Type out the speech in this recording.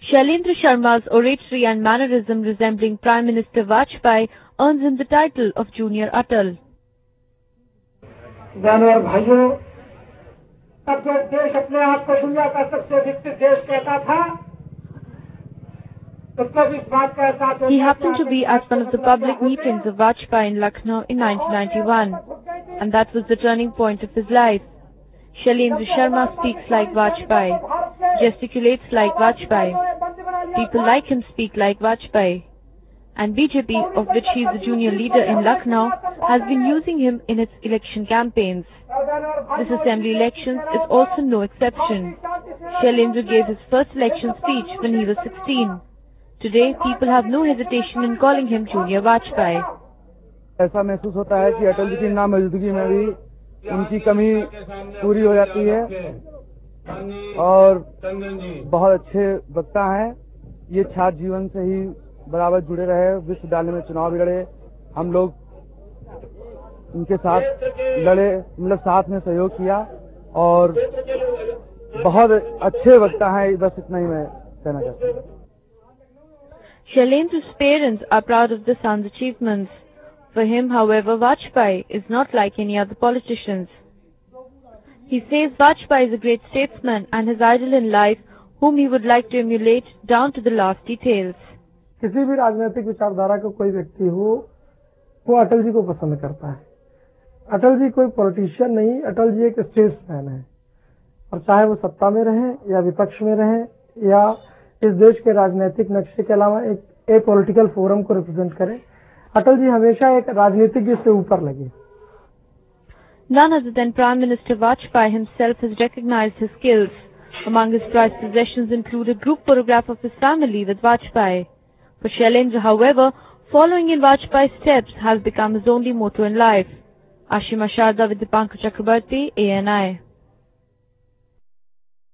Shailendra Sharma's oratory and mannerism resembling Prime Minister Vajpayee earns him the title of Junior Atal. जानवर भाइयों, अब जो देश अपने आप को दुनिया का सबसे विकसित देश कहता था, तो तब इस बात का एहसास He happened to be at one of the public meetings of Vajpayee in Lucknow in 1991, and that was the turning point of his life. Shailendra Sharma speaks like Vajpayee, gesticulates like Vajpayee. People like him speak like Vajpayee. And BJP, of which he is the junior leader in Lucknow, has been using him in its election campaigns. This assembly elections is also no exception. Shailendra gave his first election speech when he was 16. Today, people have no hesitation in calling him Junior Vajpayee. ऐसा महसूस होता है कि अटल जी की नामौजूदगी में भी उनकी कमी पूरी हो जाती है और बहुत अच्छे वक्ता हैं। ये छात्र जीवन से ही बराबर जुड़े रहे, विश्वविद्यालय में चुनाव भी लड़े, हम लोग उनके साथ लड़े, मतलब साथ में सहयोग किया और बहुत अच्छे वक्ता हैं। बस इतना ही मैं कहना चाहता हूँ। Shailendra's parents are proud of the son's achievements. For him, however, Vajpayee is not like any other politicians. He says Vajpayee is a great statesman and his idol in life, whom he would like to emulate down to the last details. किसी भी राजनीतिक विचारधारा का कोई व्यक्ति हो, वो अटल जी को पसंद करता है। अटल जी कोई पॉलिटिशियन नहीं, अटल जी एक स्टेट्समैन है और चाहे वो सत्ता में रहें या विपक्ष में रहें या इस देश के राजनीतिक नक्शे के अलावा एक पॉलिटिकल फोरम को रिप्रेजेंट करें, अटल जी हमेशा एक राजनीतिज्ञ से ऊपर लगे। None other than Prime Minister Vajpayee himself has recognized his skills. Among his prized possessions include a group photograph of his family with Vajpayee. For Shailendra, however, following in Vajpayee's steps has become his only motto in life. Ashima Sharda with Dipankar Chakrabarti, ANI.